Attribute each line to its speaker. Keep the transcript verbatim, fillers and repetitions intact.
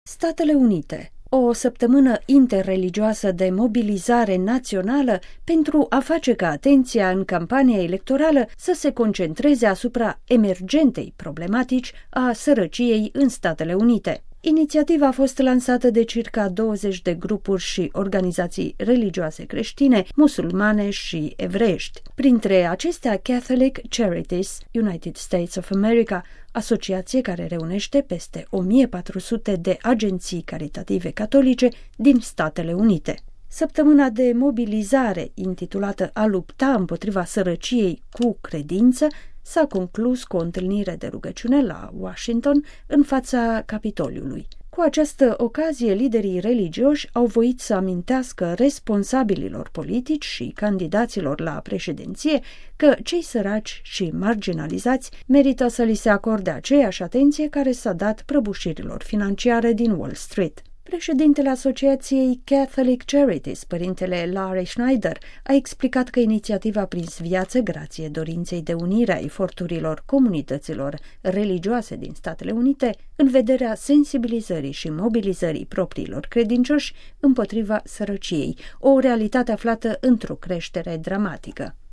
Speaker 1: Statele Unite, o săptămână interreligioasă de mobilizare națională pentru a face ca atenția în campania electorală să se concentreze asupra emergentei problematici a sărăciei în Statele Unite. Inițiativa a fost lansată de circa douăzeci de grupuri și organizații religioase creștine, musulmane și evreiești. Printre acestea, Catholic Charities United States of America, asociație care reunește peste o mie patru sute de agenții caritative catolice din Statele Unite. Săptămâna de mobilizare, intitulată A lupta împotriva sărăciei cu credință, s-a conclus cu o întâlnire de rugăciune la Washington, în fața Capitoliului. Cu această ocazie, liderii religioși au voit să amintească responsabililor politici și candidaților la președinție că cei săraci și marginalizați merită să li se acorde aceeași atenție care s-a dat prăbușirilor financiare din Wall Street. Președintele Asociației Catholic Charities, părintele Larry Schneider, a explicat că inițiativa a prins viață grație dorinței de unire a eforturilor comunităților religioase din Statele Unite în vederea sensibilizării și mobilizării propriilor credincioși împotriva sărăciei, o realitate aflată într-o creștere dramatică.